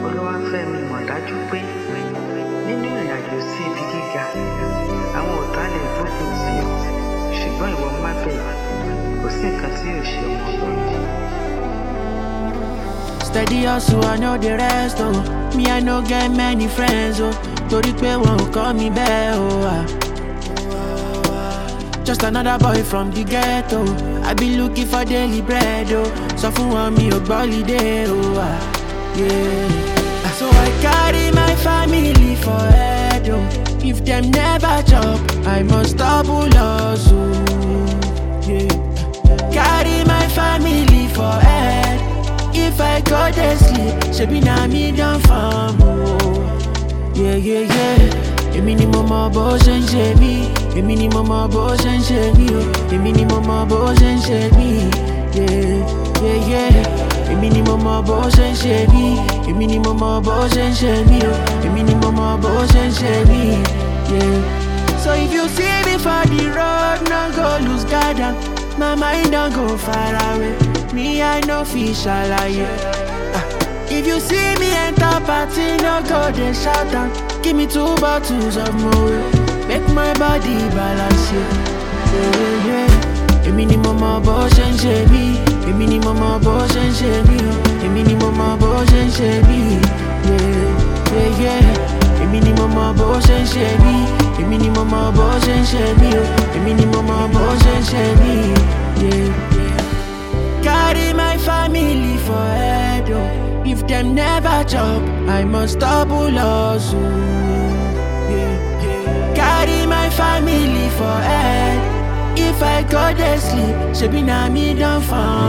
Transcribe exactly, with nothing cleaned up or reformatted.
Olúwafẹ́mi mọ̀ dájú pé nínú ìrìnàjò sí ibi gíga àwọn ọ̀tá lè gbógun tì ọ́ ṣùgbọ́n ìwọ má bẹ̀rù, kò sí nǹkan tí yóò ṣe ọmọ Ọlọ́run. Steady hustle, I know the rest, oh. Me, I no get many friends, oh. Torí pé wọn ò kọ́ mi bẹ́ẹ̀, oh. Ah. Just another boy from the ghetto. I be looking for daily bread, oh. Sọ fún wọn mi ò gbọ́ holiday, oh. Ah. Yeah. So I carry my family for head, oh. If them never chop, I must double hustle. Yeah. Carry my family for head. If I go to sleep, shebi na me don farm, oh. Yeah, yeah, yeah. Èmi ni mo mọ bó ṣe ń ṣe mí. Èmi ni mo mọ bó ṣe ń ṣe mí, oh. Èmi ni mo mọ bó ṣe ń ṣe mí. Yeah, yeah, yeah. Èmi ni mo mọ bó ṣe ń ṣe mí. Èmi ni mo mọ bó ṣe ń ṣe mí, oh. Èmi ni mo mọ bó ṣe ń ṣe mí. Yeah. So if you see me for the road, no go lose guard down. My mind don't go far away. Me, I no fish alaye. Ah. If you see me enter party, no go they shout out. Give me two bottles of Moe, make my body balance, yeah. Yeah, yeah. Èmi ni mo mọ bó ṣe ń ṣe mí. Èmi ni mo mọ bó ṣe ń ṣe mí, oh. Èmi ni mo mọ bó ṣe ń ṣe mí. Yeah, yeah, yeah. Èmi ni mo mọ bó ṣe ń ṣe mí. Èmi ni mo mọ bó ṣe ń ṣe mí, oh. Èmi ni mo mọ bó ṣe ń ṣe mí. Yeah, yeah. Carry my family for head, oh. If them never chop, I must double hustle. Yeah, yeah. Carry my family for head. If I go to sleep, shebi na me don farm.